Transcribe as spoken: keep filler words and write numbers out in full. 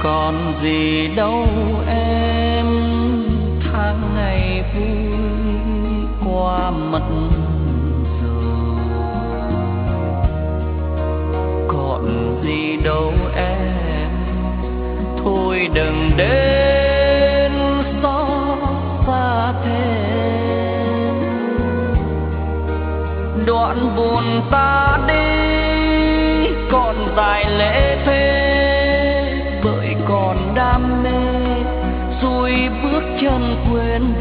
còn gì đâu em, tháng ngày vui qua mất rồi. Còn gì đâu em, thôi đừng đến xót xa thêm. Đoạn buồn ta đi còn dài lễ thế, bởi còn đam mê xuôi bước chân quên